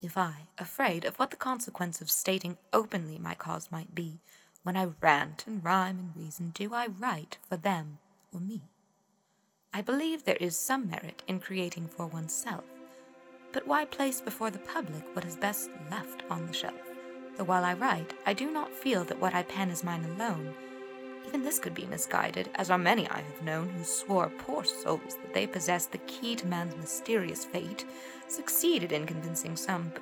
If I, afraid of what the consequence of stating openly my cause might be, when I rant and rhyme and reason, do I write for them or me? I believe there is some merit in creating for oneself, but why place before the public what is best left on the shelf? Though while I write, I do not feel that what I pen is mine alone. Even this could be misguided, as are many I have known who swore, poor souls, that they possessed the key to man's mysterious fate, succeeded in convincing some, but